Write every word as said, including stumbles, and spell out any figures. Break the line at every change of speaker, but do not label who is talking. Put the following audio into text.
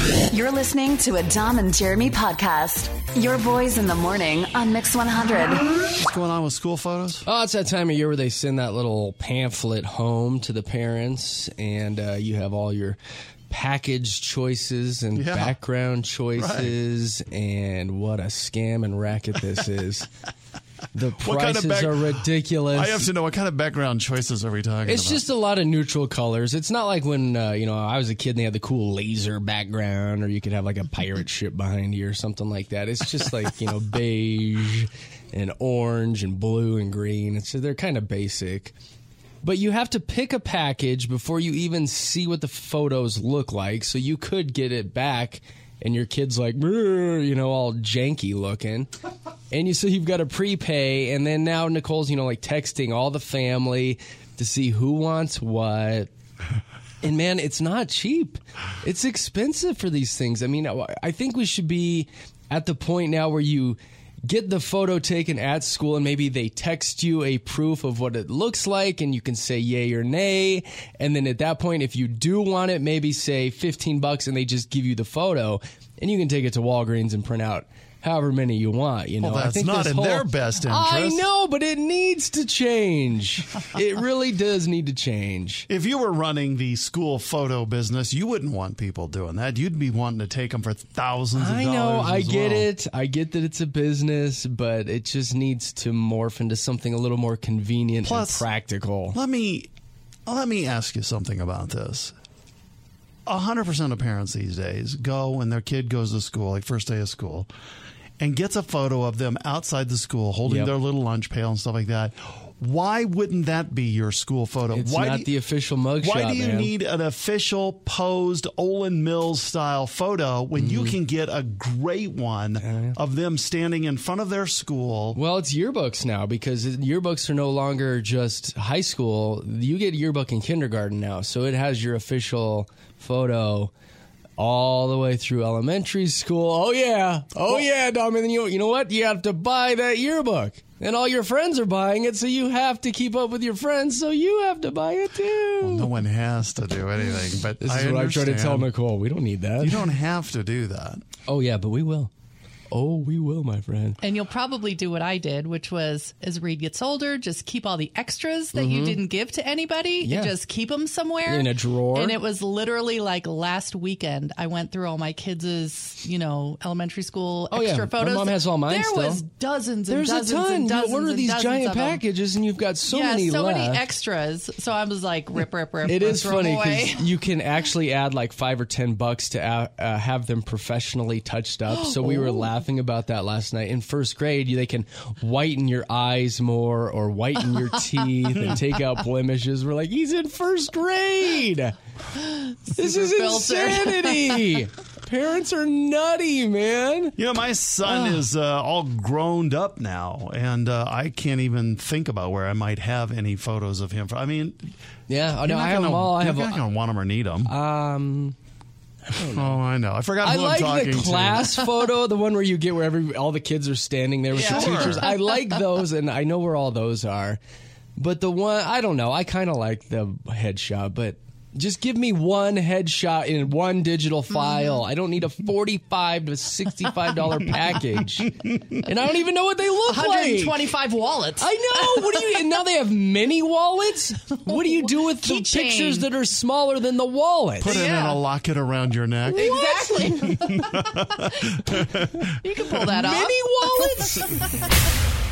You're listening to a Dom and Jeremy podcast. Your boys in the morning on Mix one hundred.
What's going on with school photos?
Oh, it's that time of year where they send that little pamphlet home to the parents, and uh, you have all your package choices and
Yeah.
background choices, right. And what a scam and racket this is. The
What kind of
prices
back-
are ridiculous.
I have to know, what kind of background choices are we talking
It's
about?
just a lot of neutral colors. It's not like when, uh, you know, I was a kid and they had the cool laser background, or you could have like a pirate ship behind you or something like that. It's just like, you know, beige and orange and blue and green. It's they're kind of basic. But you have to pick a package before you even see what the photos look like. So you could get it back and your kid's like, you know, all janky looking. And you so you've got to prepay. And then now Nicole's, you know, like texting all the family to see who wants what. And man, it's not cheap. It's expensive for these things. I mean, I think we should be at the point now where you get the photo taken at school and maybe they text you a proof of what it looks like and you can say yay or nay. And then at that point, if you do want it, maybe say fifteen bucks and they just give you the photo and you can take it to Walgreens and print out however many you want. You know,
Well, that's
I think
not
this
in
whole,
their best interest.
I know, but it needs to change. It really does need to change.
If you were running the school photo business, you wouldn't want people doing that. You'd be wanting to take them for thousands of
I
dollars.
know, I
as
get
well.
it. I get that it's a business, but it just needs to morph into something a little more convenient
Plus,
and practical.
Let me let me ask you something about this. A hundred percent of parents these days go when their kid goes to school, like first day of school, and gets a photo of them outside the school holding
Yep.
their little lunch pail and stuff like that. Why wouldn't that be your school photo?
It's
why
not
do you,
the official mugshot,
Why do you
man.
need an official posed Olin Mills style photo when
Mm-hmm.
you can get a great one
yeah.
of them standing in front of their school?
Well, it's yearbooks now because yearbooks are no longer just high school. You get a yearbook in kindergarten now, so it has your official photo all the way through elementary school. Oh, yeah. Oh, yeah, Dom. And then you, you know what? You have to buy that yearbook. And all your friends are buying it, so you have to keep up with your friends, so you have to buy it too.
Well, no one has to do anything, but
This
I
is what I'm trying to tell
understand.
Nicole. We don't need that.
You don't have to do that.
Oh, yeah, but we will. Oh, we will, my friend.
And you'll probably do what I did, which was as Reed gets older, just keep all the extras that you didn't give to anybody.
Yeah.
You just keep them somewhere.
In a drawer.
And it was literally like last weekend, I went through all my kids' you know, elementary school
Oh,
extra
yeah.
photos.
My mom has all mine
There
still.
was dozens and
There's
dozens
a ton.
and dozens
You order
and
these
dozens
giant
of them.
packages, and you've got so
yeah,
many
so
left.
many extras. So I was like, rip, rip, rip.
It
rip,
is
throw 'em
funny
away.
because you can actually add like five or ten bucks to uh, uh, have them professionally touched up. So we were laughing about that last night. In first grade, you- they can whiten your eyes more or whiten your teeth and take out blemishes. We're like, he's in first grade. This
Super
is
filtered.
insanity. Parents are nutty, man.
You know, my son is uh, all grown up now, and uh, I can't even think about where I might have any photos of him. I mean,
Yeah, I
you're
know.
not
I have
gonna,
them all. I
you're
have.
not going to want them or need them.
Um.
Oh, I know. I forgot
I
who
like
I'm talking
the class
to.
photo, the one where you get where every, all the kids are standing there with
Yeah.
the
Sure.
teachers. I like those, and I know where all those are. But the one, I don't know. I kind of like the headshot, but just give me one headshot in one digital file. I don't need a forty-five to sixty-five dollar package, and I don't even know what they look
one
like.
hundred twenty-five wallets.
I know. What do you? And now they have mini wallets. What do you do with the
Keychain.
pictures that are smaller than the wallet?
Put it in
Yeah.
a locket around your neck.
Exactly. You can pull that off.
Mini wallets.